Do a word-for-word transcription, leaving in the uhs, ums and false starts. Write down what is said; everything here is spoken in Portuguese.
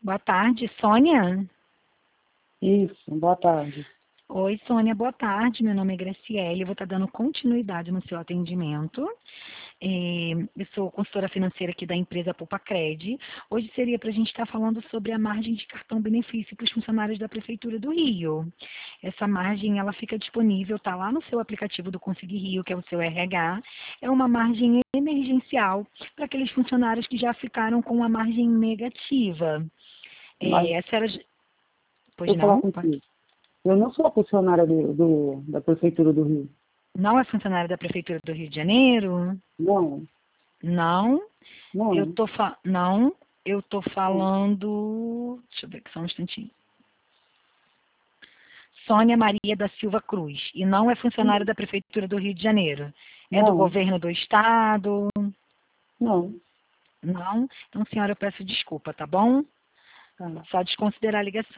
Boa tarde, Sônia. Isso, boa tarde. Oi, Sônia, boa tarde. Meu nome é Graciele. Eu vou estar dando continuidade no seu atendimento. É, eu sou consultora financeira aqui da empresa Poupa-Cred. Hoje seria para a gente estar falando sobre a margem de cartão benefício para os funcionários da Prefeitura do Rio. Essa margem ela fica disponível, está lá no seu aplicativo do Consegui Rio, que é o seu R H. É uma margem emergencial para aqueles funcionários que já ficaram com a margem negativa. Mas, É, essa era... Pois vou falar não? contigo. Eu não sou funcionária do, do- da Prefeitura do Rio. Não é funcionário da Prefeitura do Rio de Janeiro? Não, Não. Eu não, tô fa... Não, eu tô não, falando. Deixa eu ver aqui só um instantinho. Sônia Maria da Silva Cruz. E não é funcionário da Prefeitura do Rio de Janeiro. É do não, governo do estado? não. Não. Então, senhora, eu peço desculpa, tá bom? Tá. Só desconsiderar a ligação.